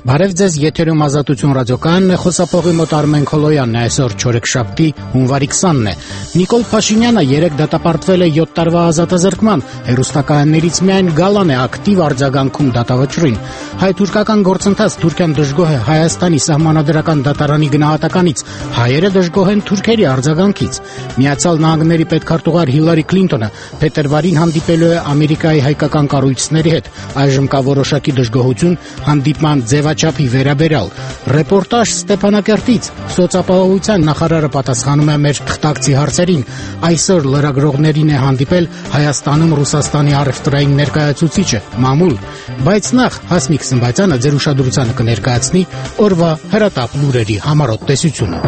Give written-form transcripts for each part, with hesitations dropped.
Բարև ձեզ, եթերում Ազատություն ռադիոկայանն է, խոսափողի մոտ Արմեն Քոլոյանն է, այսօր չորեքշաբթի հունվարի 20-ն է։ Նիկոլ Փաշինյանը երեկ դատապարտվել է 7 տարվա ազատազրկման, հեռուստակայաններից միայն Գալան է ակտիվ արձագանքում դատավճռին։ Հայ-թուրքական գործընթաց Թուրքիան դժգոհ է Հայաստանի սահմանադրական դատարանի գնահատականից, հայերը դժգոհ են թուրքերի արձագանքից։ Միացյալ Նահանգների պետքարտուղար Հիլարի Քլինտոնը փետրվարին հանդիպելու է Ամերիկայի հայկական կառույցների հետ։ Այժմ կա որոշակի դժգոհություն հանդիպման ձևաչափի վերաբերյալ։ Ռեպորտաժ Ստեփանակերտից։ Սոցիալապահովության նախարարը պատասխանում է մեր թղթակցի հարցերին։ Այսօր լրագրողներին է հանդիպել Հայաստանում Ռուսաստանի առևտրային ներկայացուցիչը Մամուլ։ Բայց նախ Հասմիկ Սմբատյանը ձեր ուշադրությանը կներկայացնի օրվա հրատապ լուրերի համառոտ տեսությունը։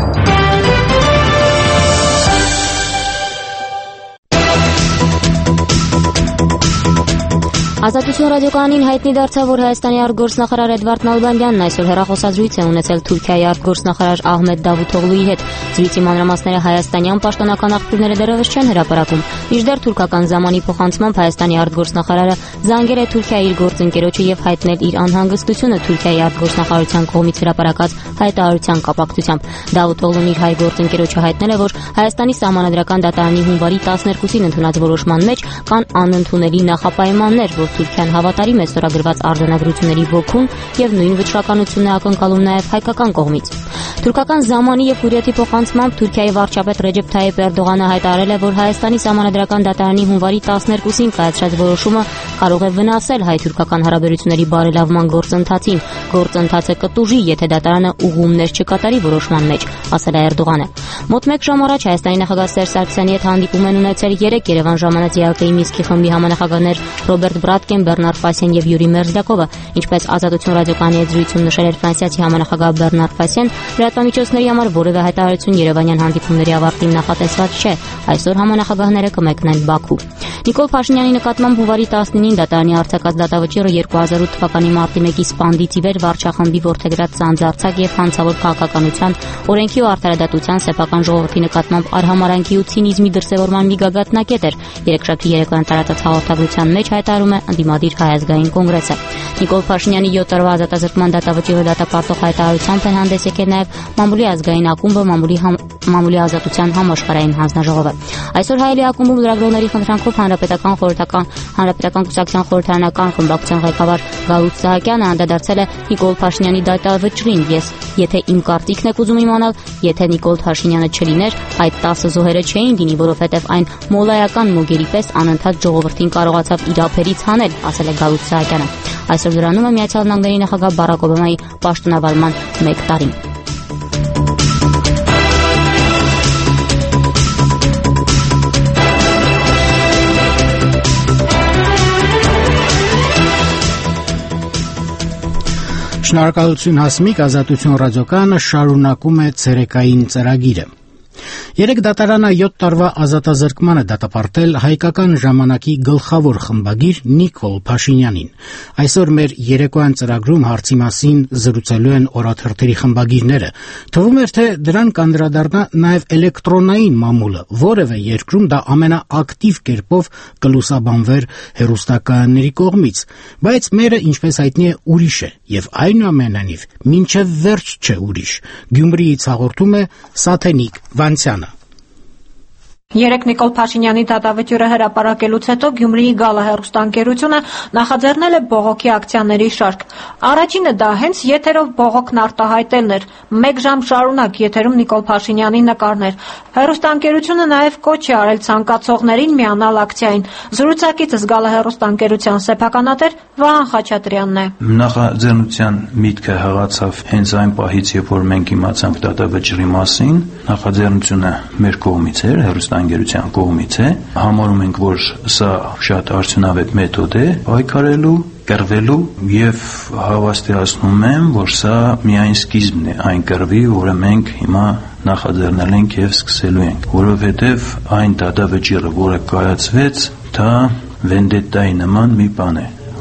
Ազատություն ռադիոկայանին հայտնի դարձավ, որ Հայաստանի արտգործնախարար Էդվարդ Նալբանդյանն այսօր հեռախոսազրույց է ունեցել Թուրքիայի արտգործնախարար Ահմեդ Դավութօղլուի հետ։ Զրույցի մանրամասները հայաստանյան պաշտոնական աղբյուրները դեռևս չեն հրապարակում։ Մինչդեռ թուրքական զամանի փոխանցմամբ Հայաստանի արտգործնախարարը զանգել է Թուրքիայի իր գործընկերոջը եւ հայտնել իր անհանգստությունը Թուրքիայի արտգործնախարարության կողմից հրապարակած հայտարարության կապակցությամբ։ Դավութօղլուն իր հայ գործընկերոջը հայտնել է, որ Հայաստանի սահմանադրական դատարանի հունվարի 12-ին ընդունած որոշման մեջ կան անընդունելի նախապայմաններ, որ Թուրքիան հավատարիմ է ստորագրված արձանագրությունների ոգուն եւ նույն վճռականությունն է ակնկալում նաեւ հայկական կողմից։ Թուրքական զամանի եւ հուրիեթի փոխանցմամբ Թուրքիայի վարչապետ Ռեջեփ Թայիփ Էրդողանը հայտարարել է, որ Հայաստանի սահմանադրական դատարանի հունվարի 12-ին կայացրած որոշումը կարող է վնասել հայ-թուրքական հարաբերությունների բարելավման գործընթացին։ Գործընթացը կտուժի, եթե դատարանը ուղղումներ չկատարի որոշման մեջ, ասել է Էրդողանը։ Մոտ 1 ժամ առաջ Հայաստանի նախագահ Սերժ Սարգսյանի հետ հանդիպում են ունեցել 3 Երևան ժամանած ԵԱԿ-ի Մինսկի խմբի համանախագահներ Ռոբերտ Բրատկեն, Բեռնար Ֆասյան եւ Յուրի Մերզդակովը, ինչպես Ազատություն ռադիոկայանի հետ զրույցում նշել էր ֆրանսիացի համանախագահ Բեռնար Ֆասյան, լրատվամիջոցների համար որևէ հայտարարություն երևանյան հանդիպումների ավարտին նախատեսված չէ։ Այսօր համանախագահները կմեկնեն Բաքու։ Նիկոլ Փաշինյանի նկատմամբ հունվարի 19-ին դատարանի արձակած դատավճիռը 2008 թվականի մարտի 1-ի սպանդից ի վեր վարչախմբի որդեգրած ծանծաղցակ եւ հանցավոր քաղաքականության, օրենքի ու արդարադատության սեփական ժողովրդի նկատմամբ արհամարանքի ու ցինիզմի դրսևորման մի գագաթնակետ էր։ Երեքշաբթի երեկոյան տարածած հաղորդագրության մեջ հայտարարում է ընդդիմադիր Հայ ազգային կոնգրեսը։ Նիկոլ Փաշինյանի 7 տարվա ազատազրկման դատավճիռը դատապարտող հայտարարությամբ են հանդես եկել նաեւ Մամուլի ազգային ակումբը, Մամուլի ազատության համաշխարհային հանձնաժողովը։ Այսօր Հայելի ակումբում լրագրողների խնդրանքով Հանրապետական կուսակցության խորհրդարանական խմբակցության ղեկավար Գալուց Սահակյանը անդրադարձել է Նիկոլ Փաշինյանի դատավճռին։ Եթե իմ կարծիքն եք ուզում իմանալ, եթե Նիկոլ Փաշինյանը չլիներ, այդ 10 զոհերը չէին լինի, որովհետև այն մոլայական մոգերի պես անընդհատ ժողովրդին կարողացավ իր ափերից հանել, ասել է Գալուց Սահակյանը։ Այսօր դրանում է Միացյալ Նահանգների նախագահ Բարակ Օբամայի պաշտոնավարման 1 տարին։ Շնորհակալություն Հասմիկ, Ազատություն ռադիոկայանը շարունակում է ցերեկային ծրագիրը։ Երեք դատարանը 7 տարվա ազատազրկման է դատապարտել հայկական ժամանակի գլխավոր խմբագիր Նիկոլ Փաշինյանին։ Այսօր մեր երեկոյան ծրագրում հարցի մասին զրուցելու են օրաթերթերի խմբագիրները։ Թվում էր, թե դրան կանդրադառնա նաև էլեկտրոնային մամուլը, որևէ երկրում դա ամենաակտիվ կերպով կլուսաբանվեր հեռուստակայանների կողմից, բայց մերը, ինչպես հայտնի է, ուրիշ է, եւ այնուամենայնիվ մինչև վերջ չէ ուրիշ։ Գյումրիից հաղորդում է Սաթենիկ Վանցյանը։ Երեք Նիկոլ Փաշինյանի դատավճիռը հրապարակելուց հետո Գյումրիի Գալա հեռուստաընկերությունը նախաձեռնել է բողոքի ակցիաների շարք։ Առաջինը դա հենց եթերով բողոքն արտահայտելն էր։ 1 ժամ շարունակ եթերում Նիկոլ Փաշինյանի նկարներ։ Հեռուստաընկերությունը նաև կոչ է արել ցանկացողներին միանալ ակցիային։ Զրուցակիցս Գալա հեռուստաընկերության սեփականատեր Վահան Խաչատրյանն է։ Նախաձեռնության միտքը հղացավ հենց այն պահից, երբ որ մենք իմացանք դատավճիռի մասին։ Նախաձեռնությունը մեր կողմից էր, հեռուստաընկերության կողմից է։ Համարում ենք, որ սա շատ արդյունավետ մեթոդ է պայքարելու, կռվելու եւ հավաստիացնում եմ, որ սա միայն սկիզբն է այն կռվի, որը մենք հիմա նախաձեռնել ենք եւ սկսելու ենք, որովհետեւ այն դատավճիռը, որը կայացվեց, դա վենդետայի նման մի բան է,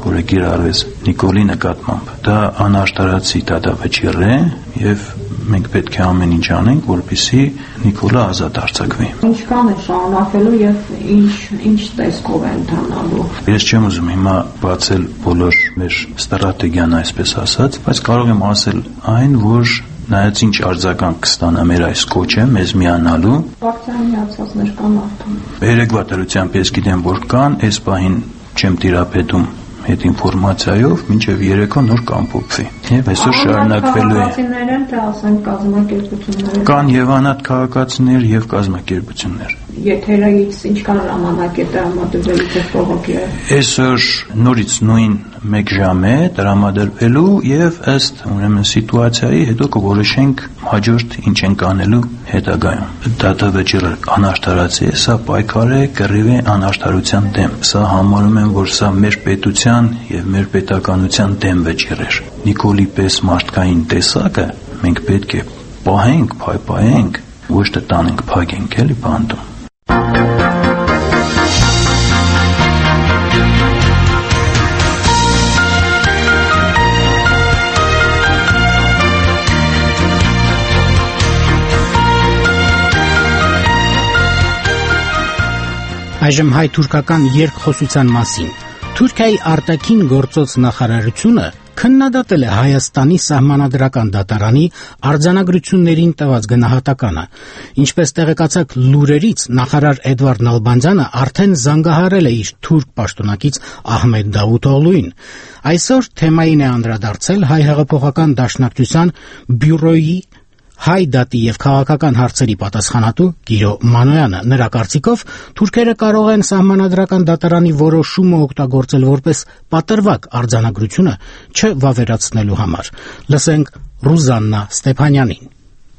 որը կիրառվեց Նիկոլի նկատմամբ, դա անաշտարացի դատավճիռ է եւ մենք պետք է ամեն ինչ անենք, որպեսզի Նիկոլը ազատ արձակվի։ Ինչքան է շարունակելու եւ ինչ տեսքով է ընթանալու։ Ես չեմ ուզում հիմա բացել բոլոր մեր ստրատեգիան, այսպես ասած, բայց կարող եմ ասել այն, որ նայած ինչ արձագանք կստանա մեր այս կոչը մեզ միանալու։ Պարտիան միացածներ կան արդեն։ Երեկվա դրությամբ ես գիտեմ, որ կան, այս պահին չեմ տիրապետում այդ ինֆորմացիայով, մինչև երեկո նոր կամփոփվի։ Եվ այսօր շարունակվելու է։ Թե ասենք կազմակերպություններ կան եւ անհատ քաղաքացիներ եւ կազմակերպություններ։ Եթերից ինչքան ժամանակ է տրամադրվելու թե փողոքի։ Այսօր նորից նույն 1 ժամ է տրամադրվելու եւ ըստ ուրեմն սիտուացիայի հետո կորոշենք հաջորդ ինչ ենք անելու հետագայում։ Դատավճիռը անաշտարացի է, սա պայքար է կռիվ է անաշտարության դեմ։ Սա համարում եմ, որ սա մեր պետության եւ մեր պետականության դեմ վճիռ էր։ Նիկոլի պես մարդկային տեսակը մենք պետք է պահենք, փայփայենք, ոչ թե տանենք, փակենք, էլի բանդում։ Այժմ հայ-թուրքական երկխոսության մասին։ Թուրքիայի արտաքին գործոց նախարարությունը քննադատել է Հայաստանի սահմանադրական դատարանի արձանագրություններին տված գնահատականը։ Ինչպես տեղեկացած լուրերից, նախարար Էդվարդ Նալբանդյանը արդեն զանգահարել է իր թուրք պաշտոնակից Ահմեդ Դավութօղլուին։ Այսօր թեմային է անդրադարձել Հայ հեղափոխական դաշնակցության բյուրոյի հայ դատի եւ քաղաքական հարցերի պատասխանատու Գիրո Մանոյանը։ Նրա կարծիքով թուրքերը կարող են սահմանադրական դատարանի որոշումը օգտագործել որպես պատրվակ արձանագրությունը չվավերացնելու համար։ Լսենք Ռուզաննա Ստեփանյանին։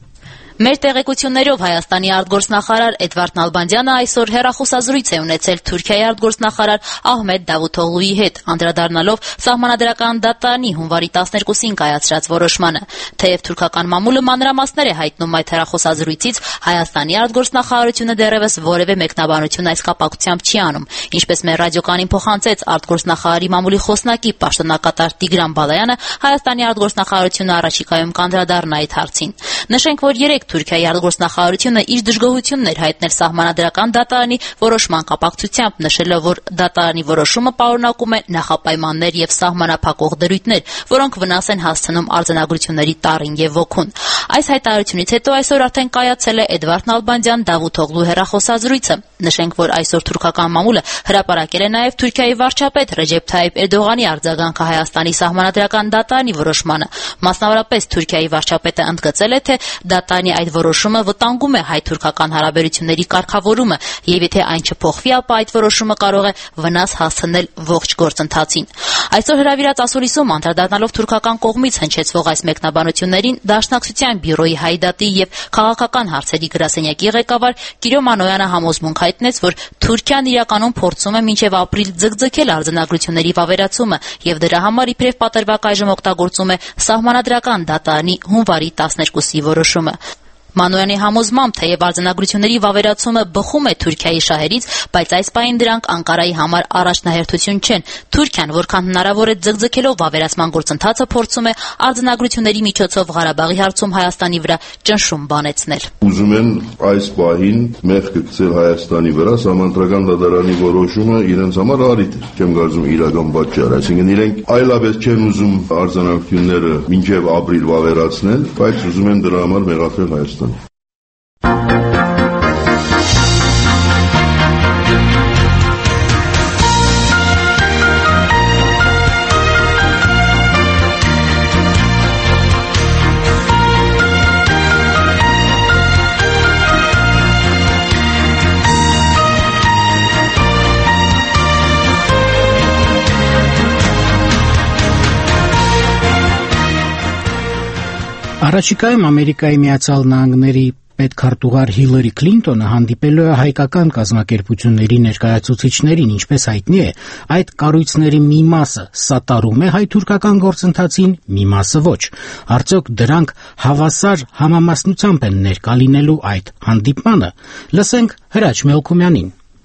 Մեր տեղեկություններով Հայաստանի արտգործնախարար Էդվարդ Նալբանդյանը այսօր հեռախոսազրույց է ունեցել Թուրքիայի արտգործնախարար Ահմեդ Դավութօղլուի հետ, անդրադառնալով սահմանադրական դատարանի հունվարի 12-ին կայացրած որոշմանը։ Թեև թուրքական մամուլը մանրամասներ է հայտնում այդ հեռախոսազրույցից, Հայաստանի արտգործնախարարությունը դեռևս որևէ մեկնաբանություն այս կապակցությամբ չի անում։ Ինչպես մեր ռադիոկանին փոխանցեց արտգործնախարարի մամուլի խոսնակի պաշտոնակատար Տիգրան Բալայանը, Հայաստանի արտգործնախարարությունը առաջիկայում կանդրադառնա այդ հարցին։ Նշենք, որ երեք Թուրքիայի արտգործնախարարությունը իր դժգոհությունն էր հայտնել սահմանադրական դատարանի որոշման կապակցությամբ, նշելով, որ դատարանի որոշումը պարունակում է նախապայմաններ եւ սահմանափակող դրույթներ, որոնք վնաս են հասցնում արձանագրությունների տառին եւ ոգուն։ Այս հայտարարությունից հետո այսօր արդեն կայացել է Էդվարդ Նալբանդյան Դավութօղլու հեռախոսազրույցը։ Նշենք, որ այսօր թուրքական մամուլը հրապարակել է նաեւ Թուրքիայի վարչապետ Ռեջեփ Թայիփ Էրդողանի արձագանքը Հայաստանի սահմանադրական դատարանի որոշմանը։ Մասնավորապես Թուրքիայի վարչապետը ընդգծել է, թե դատարանի այդ որոշումը վտանգում է հայ-թուրքական հարաբերությունների կարգավորումը, եւ եթե այն չփոխվի, ապա այդ որոշումը կարող է վնաս հասցնել ողջ գործընթացին։ Այսօր հրավիրած ասուլիսում անդրադառնալով թուրքական կողմից հնչեցվող այս մեկնաբանություններին, Դաշնակցության բյուրոյի հայ դատի եւ քաղաքական հարցերի գրասենյակի ղեկավար Գիրո Մանոյանը համոզմունք հայտնեց, որ Թուրքիան իրականում փորձում է մինչեւ ապրիլ ձգձգել արձանագրությունների վավերացումը եւ դրա համար իբրև պատրվակ այժմ օգտագործում է սահմանադրական դատարանի հունվարի 12-ի որոշումը։ Մանոյանի համոզմամբ, թեև արձանագրությունների վավերացումը բխում է Թուրքիայի շահերից, բայց այս պահին դրանք Անկարայի համար առաջնահերթություն չեն։ Թուրքիան, որքան հնարավոր է ձգձգելով վավերացման գործընթացը, փորձում է արձանագրությունների միջոցով Ղարաբաղի հարցում Հայաստանի վրա ճնշում բանեցնել։ Ուզում են այս պահին մեղքը գցել Հայաստանի վրա, սահմանադրական դատարանի որոշումը իրենց համար առիթ է, չեմ կարծում իրական պատճառ, այսինքն իրենք այլապես չեն ուզում արձանագրությունները մինչև ապրիլ վավերացնել, բայց ուզում են դրա համար մեղադրել Հայաստանը։ Առաջիկայում Ամերիկայի Միացյալ Նահանգների պետքարտուղար Հիլարի Քլինտոնը հանդիպելու է հայկական կազմակերպությունների ներկայացուցիչներին, ինչպես հայտնի է, այդ կառույցների մի մասը սատարում է հայ-թուրքական գործընթացին, մի մասը ոչ։ Արդյոք դրանք հավասար համամասնությամբ են ներկա լինելու այդ հանդիպմանը։ Լսենք Հրաչ Մելքումյանին։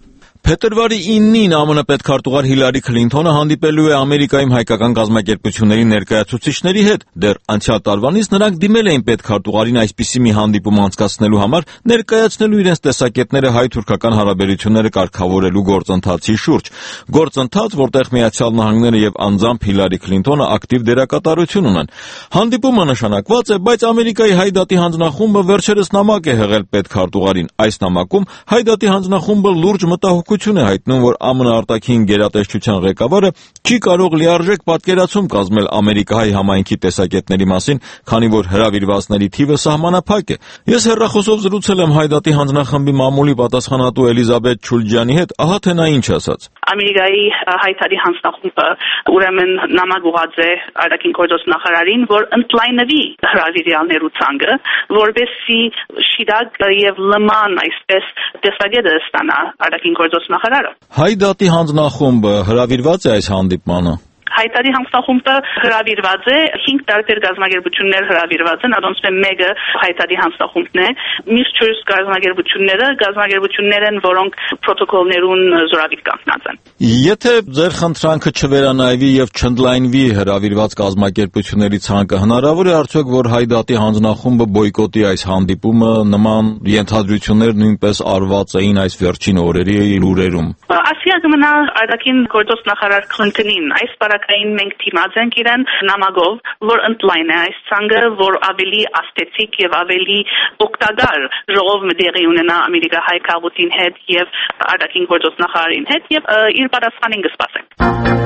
Փետրվարի 9-ին ԱՄՆ պետքարտուղար Հիլարի Քլինթոնը հանդիպելու է Ամերիկայում հայկական կազմակերպությունների ներկայացուցիչների հետ։ Դեռ անցյալ տարվանից նրանք դիմել էին պետքարտուղարին այսպիսի մի հանդիպում անցկացնելու համար, ներկայացնելու իրենց տեսակետները հայ-թուրքական հարաբերությունները կարգավորելու գործընթացի շուրջ։ Գործընթաց, որտեղ Միացյալ Նահանգները եւ անձամբ Հիլարի Քլինթոնը ակտիվ դերակատարություն ունեն։ Հանդիպումը նշանակված է, բայց Ամերիկայի Հայդատի հանձնախումբը վերջերս նամակ է հղել պետքարտուղարին։ Այս նամակում Հայդատի հանձնախումբը լուրջ մտահոգություն է հայտնում, որ ԱՄՆ արտաքին գերատեսչության ղեկավարը չի կարող լիարժեք պատկերացում կազմել ամերիկահայ համայնքի տեսակետների մասին, քանի որ հրավիրվածների թիվը սահմանափակ է։ Ես հեռախոսով զրուցել եմ Հայդատի հանձնախմբի մամուլի պատասխանատու Էլիզաբեթ Չուլջյանի հետ, ահա թե նա ինչ ասաց։ Ամերիկայի Հայդատի հանձնախումբը ուրեմն նամակ ուղղած է արտաքին գործոս նախարարին, որ ընդլայնվի հրավիրյալներու ցանկը, որովհետեւ շիրակ եւ լման այսպես տեսակետը ստանա արտաքին գործոս նախարարը։ Հայդատի հանձնախումբը հրավիրված է այս հանդիպմանը։ Հայդատի հանձնախումբը հրավիրված է, 5 տարբեր գազམ་ագերբություններ հրավիրված են, ಅದոնց մեկը Հայդատի հանձնախումբն է, մյուս 4 գազམ་ագերբություններ են, որոնք պրոտոկոլներուն զորավիտ կանգնած են։ Եթե ձեր խնդրանքը չվերանայվի եւ չընդլայնվի հրավիրված գազམ་ագերբությունների ցանկը, հնարավոր է արդյոք, որ Հայդատի հանձնախումբը բոյկոտի այս հանդիպումը, նման ենթադրություններ նույնպես արված էին այս վերջին օրերի լուրերում։ Ասիա կմնա արտաքին գործոս նախարար Քլինթոնին, այս բարակային մենք թիմած ենք իրեն նամակով, որ ընդլայնի այս ցանկը, որ ավելի աստեցիկ եւ ավելի օգտակար ժողով դեղի ունենա Ամերիկա հայ քաղաքին հետ եւ արտաքին գործոս նախարարին հետ եւ իր պատասխանին կսպասենք։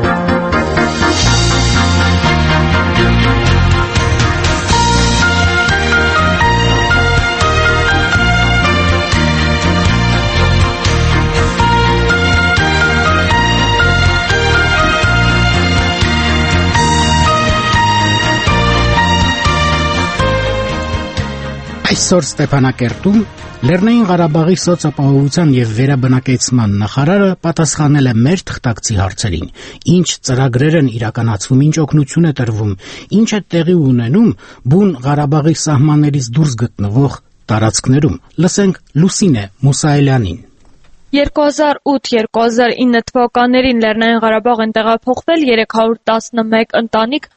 Այսօր Ստեփանակերտում Լեռնային Ղարաբաղի սոցիալապահովության եւ վերաբնակեցման նախարարը պատասխանել է մեր թղթակցի հարցերին. ինչ ծրագրեր են իրականացվում, ինչ օգնություն է տրվում, ինչ է տեղի ունենում բուն Ղարաբաղի սահմաններից դուրս գտնվող տարածքներում։ Լսենք Լուսինե Մուսայելյանին։ 2008-2009 թվականներին Լեռնային Ղարաբաղ են տեղափոխվել 311 ընտանիք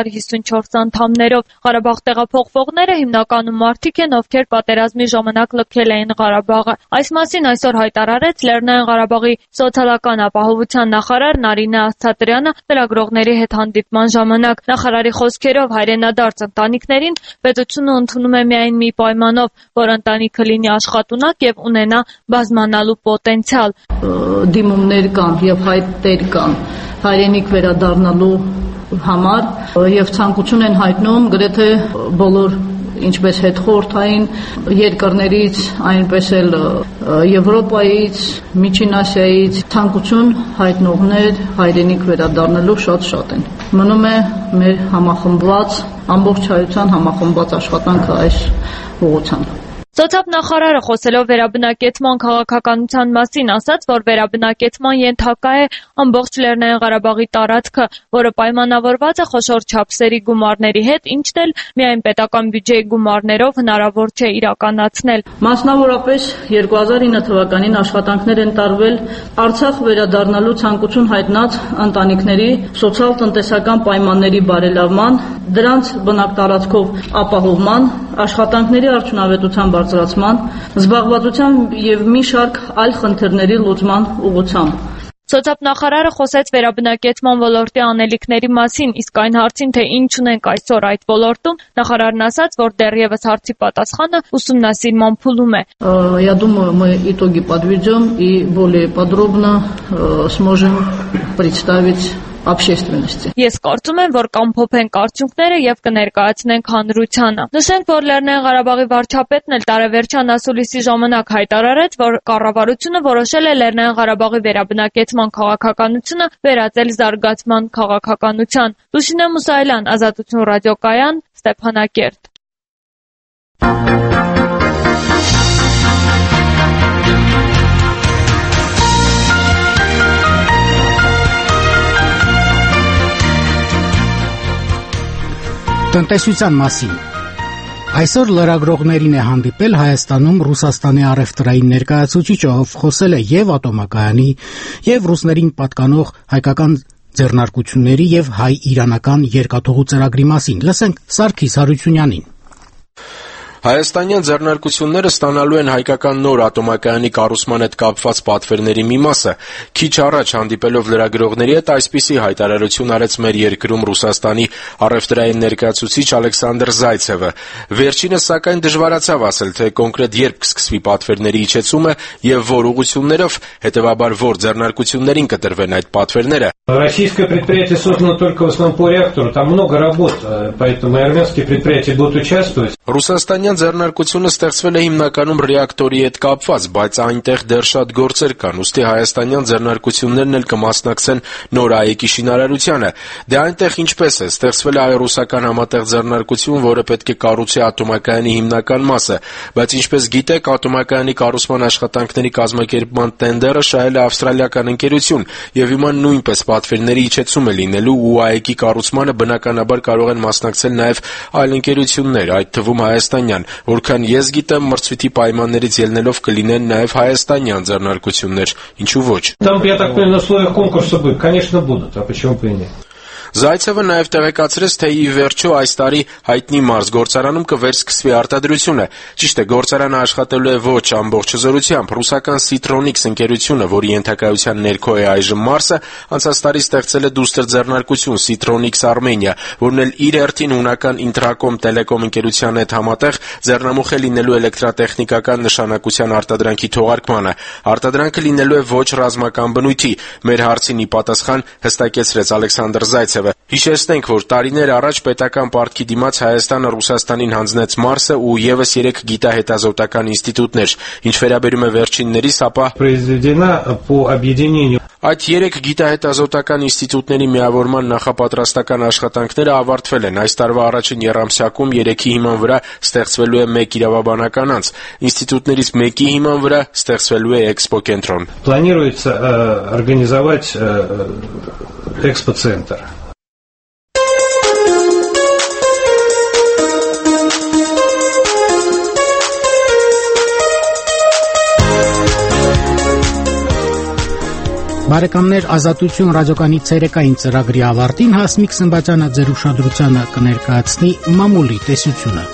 1054 անդամներով։ Ղարաբաղ տեղափոխվողները հիմնականում մարդիկ են, ովքեր պատերազմի ժամանակ լքել էին Ղարաբաղը։ Այս մասին այսօր հայտարարեց Լեռնային Ղարաբաղի սոցիալական ապահովության նախարար Նարինե Ասթատրյանը լրագրողների հետ հանդիպման ժամանակ։ Նախարարի խոսքերով հայրենադարձ ընտանիքներին պետությունը ընդունում է միայն մի պայմանով, որ ընտանիքը լինի աշխատունակ եւ ունենա բազմանալու պոտենցիալ։ Դիմումներ կան եւ հայտեր կան հայրենիք վերադառնալու համար եւ ցանկություն են հայտնում գրեթե բոլոր ինչպես հետխորհրդային երկրներից, այնպես էլ Եվրոպայից, Միջին Ասիայից ցանկություն հայտնողներ հայրենիք վերադառնալու շատ են։ Մնում է մեր համախմբված ամբողջ հայության համախմբված աշխատանքը այս ուղղությամբ։ Սոցիալնախարարը խոսելով վերաբնակեցման քաղաքականության մասին ասաց, որ վերաբնակեցման ենթակա է ամբողջ Լեռնային Ղարաբաղի տարածքը, որը պայմանավորված է խոշոր չափսերի գումարների հետ, ինչն էլ միայն պետական բյուջեի գումարներով հնարավոր չէ իրականացնել։ Մասնավորապես 2009 թվականին աշխատանքներ են տարվել Արցախ վերադառնալու ցանկություն հայտնած ընտանիքների սոցիալ-տնտեսական պայմանների բարելավման, դրանց բնակտարածքով ապահովման, աշխատանքների արդյունավետության բարձրացման, զբաղվածության եւ մի շարք այլ խնդիրների լուծման ուղղությամբ։ Սոցիալնախարարը խոսեց վերաբնակեցման ոլորտի անելիքների մասին, իսկ այն հարցին, թե ինչ ունենք այսօր այդ ոլորտում, նախարարն ասաց, որ դեռևս հարցի պատասխանը ուսումնասիրման փուլում է։ Я думаю, мы итоги подведем и более подробно сможем представить общественности։ Ես կարծում եմ, որ կամփոփենք արդյունքները եւ կներկայացնենք հանրությանը։ Նշենք, որ Լեռնային Ղարաբաղի վարչապետն էլ տարեվերջյան ասուլիսի ժամանակ հայտարարեց, որ կառավարությունը որոշել է Լեռնային Ղարաբաղի վերաբնակեցման քաղաքականությունը վերածել զարգացման քաղաքականության։ Լուսինե Մուսայելյան, Ազատություն ռադիոկայան, Ստեփանակերտ։ Տնտեսության մասին։ Այսօր լրագրողներին է հանդիպել Հայաստանում Ռուսաստանի առևտրային ներկայացուցիչը, ով խոսել է եւ ատոմակայանի, եւ ռուսներին պատկանող հայկական ձեռնարկությունների եւ հայ-իրանական երկաթուղու ծրագրի մասին։ Լսենք Սարգիս Հարությունյանին։ Հայաստանյան ձեռնարկությունները ստանալու են հայկական նոր ատոմակայանի կառուցման հետ կապված պատվերների մի մասը։ Քիչ առաջ հանդիպելով լրագրողների հետ այսպիսի հայտարարություն արեց մեր երկրում Ռուսաստանի առևտրային ներկայացուցիչ Ալեքսանդր Զայցևը։ Վերջինս սակայն дժվարացավ ասել, թե կոնկրետ երբ կսկսվի պատվերների իջեցումը եւ որ ուղղություններով, հետեւաբար որ ձեռնարկություններին կտրվեն այդ պատվերները։ Российское предприятие создано только в основном по реактору, там много работ, поэтому и армянские предприятия будут участвовать. Ռուսաստանյան ձեռնարկությունը ստեղծվել է հիմնականում ռեակտորի հետ կապված, բայց այնտեղ դեռ շատ գործեր կան, ուստի հայաստանյան ձեռնարկություններն էլ կմասնակցեն նոր ԱԵԿ-ի շինարարությանը։ Դե այնտեղ ինչպես է, ստեղծվել է հայ-ռուսական համատեղ ձեռնարկություն, որը պետք է կառուցի ատոմակայանի հիմնական մասը, բայց ինչպես գիտեք, ատոմակայանի կառուցման աշխատանքների կազմակերպման տենդերը շահել է ավստրալիական ընկերություն, եւ հիմա նույնպես պատվերների իջեցում է լինելու ու ԱԵԿ-ի կառուցմանը բնականաբար կարող են մասնակցել նաեւ այլ ընկերություններ, այդ թվում հայաստանյան, որքան ես գիտեմ, մրցույթի պայմաններից ելնելով կլինեն նաև հայաստանյան ձեռնարկություններ, ինչու ոչ։ Там, я так понимаю, на условиях конкурса будет, конечно, будут, а почему бы и нет? Զայցևը նաև տեղեկացրեց, թե ի վերջո այս տարի հայտնի Մարս գործարանում կվերսկսվի արտադրությունը։ Ճիշտ է, գործարանը աշխատելու է ոչ ամբողջ հզորությամբ։ Ռուսական Citronics ընկերությունը, որի ենթակայության ներքո է այժմ Մարսը, անցած տարի ստեղծել է դուստր ձեռնարկություն Citronics Armenia, որն էլ իր հերթին հունական Intracom Telecom ընկերության հետ համատեղ ձեռնամուխ է լինելու էլեկտրատեխնիկական նշանակության արտադրանքի թողարկմանը։ Արտադրանքը լինելու է ոչ ռազմական բնույթի։ Մեր հարցին ի պատասխան հստակեցրեց Ալեքսանդր Զայցևը։ Հիշեցնենք, որ տարիներ առաջ պետական պարտքի դիմաց Հայաստանը Ռուսաստանին հանձնեց Մարսը ու եւս 3 գիտահետազոտական ինստիտուտներ։ Ինչ վերաբերում է վերջիններիս, ապա այդ 3 գիտահետազոտական ինստիտուտների միավորման նախապատրաստական աշխատանքները ավարտվել են։ Այս տարվա առաջին եռամսյակում 3-ի հիման վրա ստեղծվելու է 1 իրավաբանական անձ։ Ինստիտուտներից մեկի հիման վրա ստեղծվելու է էքսպո-կենտրոն։ Планируется организовать экспо-центр. Բարեկամներ, Ազատություն ռադիոկայանի ցերեկային ծրագրի ավարտին Հասմիկ Սմբատյանը ձեր ուշադրությանը կներկայացնի մամուլի տեսությունը։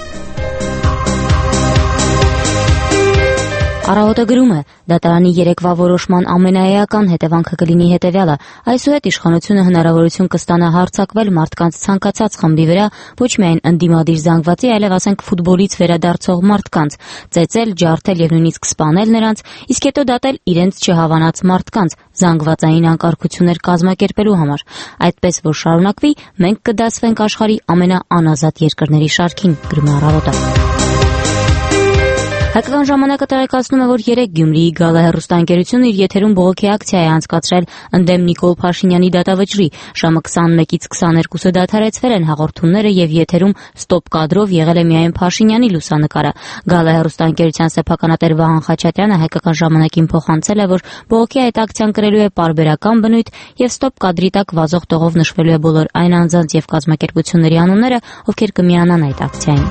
Առավոտը գրում է, դատարանի երեկվա որոշման ամենաէական հետևանքը կլինի հետևյալը. այսուհետ իշխանությունը հնարավորություն կստանա հարձակվել մարդկանց ցանկացած խմբի վրա, ոչ միայն ընդդիմադիր զանգվածի, այլև ասենք ֆուտբոլից վերադարձող մարդկանց, ծեծել, ջարդել եւ նույնիսկ սպանել նրանց, իսկ հետո դատել իրենց չհավանած մարդկանց զանգվածային անկարգություններ կազմակերպելու համար։ Այդպես որ շարունակվի, մենք կդասվենք աշխարհի ամենաանազատ երկրների շարքին, գրում է Առավոտը։ Հայկական ժամանակը տեղեկացնում է, որ 3 Գյումրիի Գալա հեռուստաընկերությունը իր եթերում բողոքի ակցիա է անցկացրել ընդդեմ Նիկոլ Փաշինյանի դատավճռի։ Ժամը 21-ից 22-ը դադարեցվել են հաղորդումները եւ եթերում ստոպ կադրով եղել է միայն Փաշինյանի լուսանկարը։ Գալա հեռուստաընկերության սեփականատեր Վահան Խաչատրյանը Հայկական ժամանակին փոխանցել է, որ բողոքի այդ ակցիան կրելու է պարբերական բնույթ եւ ստոպ կադրի տակ վազող տողով նշվելու է բոլոր այն անձանց եւ կազմակերպությունների անունները, ովքեր կմիանան այդ ակցիային։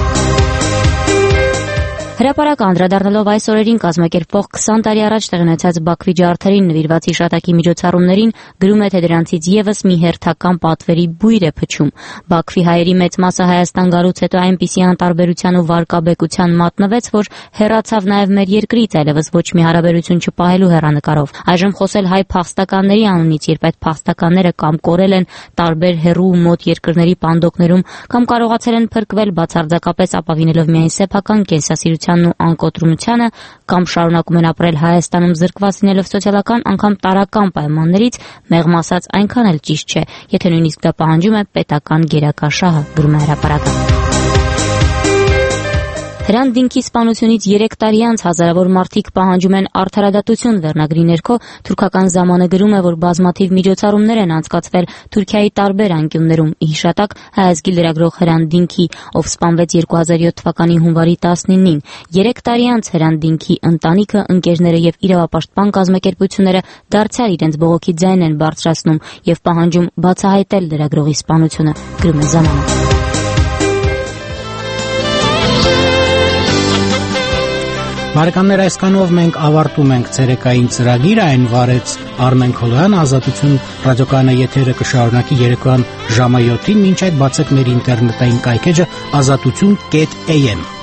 Հրապարակը անդրադառնալով այս օրերին կազմակերպվող 20 տարի առաջ տեղի ունեցած Բաքվի ջարդերին նվիրված հիշատակի միջոցառումներին գրում է, թե դրանցից եւս մի հերթական պատվերի բույր է փչում։ Բաքվի հայերի մեծ մասը Հայաստան գալուց հետո այնպիսի անտարբերության ու վարկաբեկության մատնվեց, որ հեռացավ նաեւ մեր երկրից, այլևս ոչ մի հարաբերություն չպահելու հեռանկարով։ Այժմ խոսել հայ փախստականների անունից, երբ այդ փախստականները կամ կորել են տարբեր հեռու ու մոտ երկրների պանդոկներում, կամ կարողացել են փրկվել բացարձակապես ապավինելով միայն սեփական կենսասիրության ու անկոտրունությանը, կամ շարունակում են ապրել Հայաստանում զրկված լինելով սոցիալական անգամ տարրական պայմաններից, մեղմ ասած այնքան էլ ճիշտ չէ, եթե նույնիսկ դա պահանջում է պետական գերակաշահը, գրում է Հրապարակը։ Հրանտ Դինքի սպանությունից 3 տարի անց հազարավոր մարդիկ պահանջում են արդարադատություն վերնագրի ներքո թուրքական ժամանը գրում է, որ բազմաթիվ միջոցառումներ են անցկացվել Թուրքիայի տարբեր անկյուններում ի հիշատակ հայազգի լրագրող Հրանտ Դինքի, ով սպանվեց 2007 թվականի հունվարի 19-ին։ 3 տարի անց Հրանտ Դինքի ընտանիքը, ընկերները եւ իրավապաշտպան կազմակերպությունները դարձյալ իրենց բողոքի ձայն են բարձրացնում եւ պահանջում բացահայտել լրագրողի սպանությունը, գրում է ժամանը։ Բարեկամներ, այսքանով մենք ավարտում ենք ցերեկային ծրագիրը, այն վարեց Արմեն Քոլոյանը, Ազատություն ռադիոկայանի եթերը կշարունակի երեկոյան ժամը 7-ին, մինչ այդ բացեք մեր ինտերնետային կայքեջը azatutun.am